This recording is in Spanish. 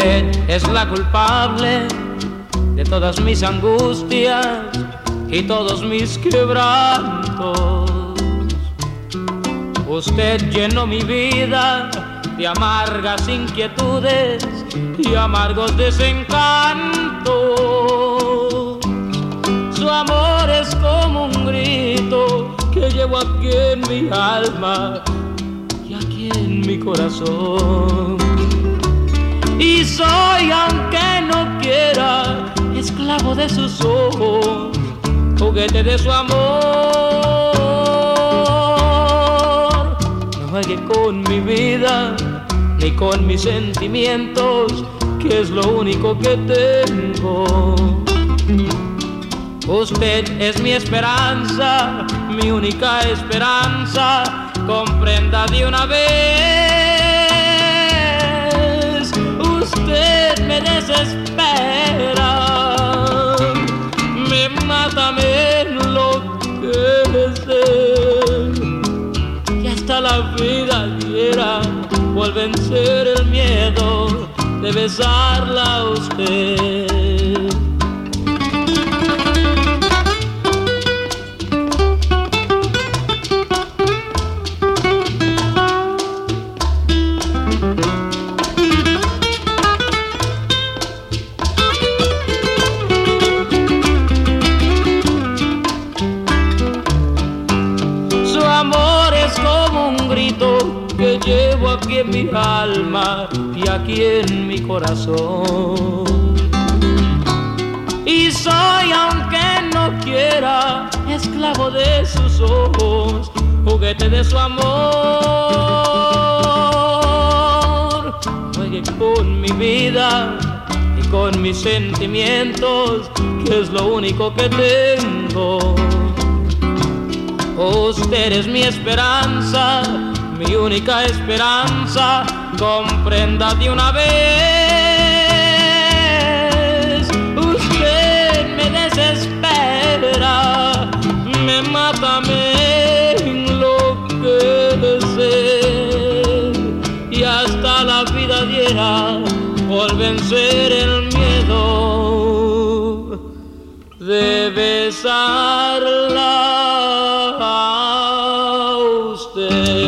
Usted es la culpable de todas mis angustias y todos mis quebrantos. Usted llenó mi vida de amargas inquietudes y amargos desencantos. Su amor es como un grito que llevo aquí en mi alma y aquí en mi corazón. Y soy, aunque no quiera, esclavo de sus ojos, juguete de su amor. No juegue con mi vida ni con mis sentimientos, que es lo único que tengo. Usted es mi esperanza, mi única esperanza, comprenda de una vez. Usted me desespera, me mata, me enloquece, y hasta la vida diera por vencer el miedo de besarla a usted. Que llevo aquí en mi alma y aquí en mi corazón. Y soy, aunque no quiera, esclavo de sus ojos, juguete de su amor. Juegue con mi vida y con mis sentimientos, que es lo único que tengo. Usted es mi esperanza, mi única esperanza, comprenda de una vez. Usted me desespera, me mata, me enloquece, y hasta la vida diera por vencer el miedo de besarla a usted.